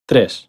3.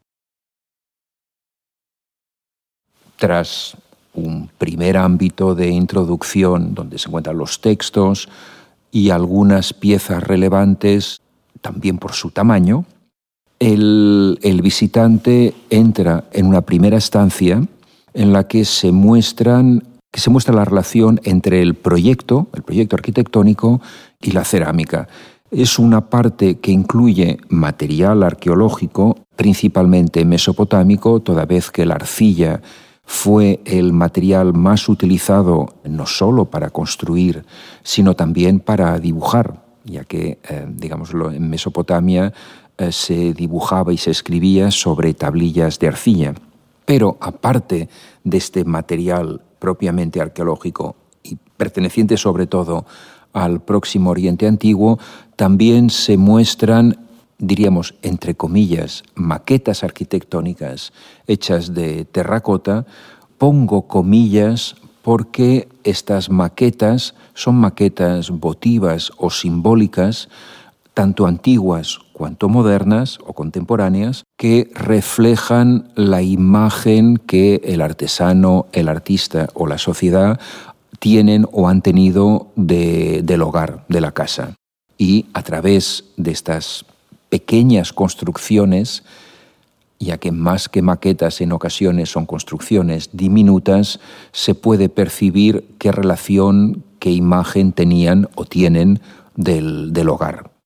Tras un primer ámbito de introducción donde se encuentran los textos y algunas piezas relevantes, también por su tamaño, el visitante entra en una primera estancia en la que se muestra la relación entre el proyecto arquitectónico y la cerámica. Es una parte que incluye material arqueológico, principalmente mesopotámico, toda vez que la arcilla fue el material más utilizado no solo para construir, sino también para dibujar, ya que, en Mesopotamia se dibujaba y se escribía sobre tablillas de arcilla. Pero aparte de este material propiamente arqueológico y perteneciente sobre todo al Próximo Oriente Antiguo, también se muestran, diríamos, entre comillas, maquetas arquitectónicas hechas de terracota. Pongo comillas porque estas maquetas son maquetas votivas o simbólicas, tanto antiguas cuanto modernas o contemporáneas, que reflejan la imagen que el artesano, el artista o la sociedad tienen o han tenido del hogar, de la casa. Y a través de estas pequeñas construcciones, ya que más que maquetas en ocasiones son construcciones diminutas, se puede percibir qué relación, qué imagen tenían o tienen del hogar.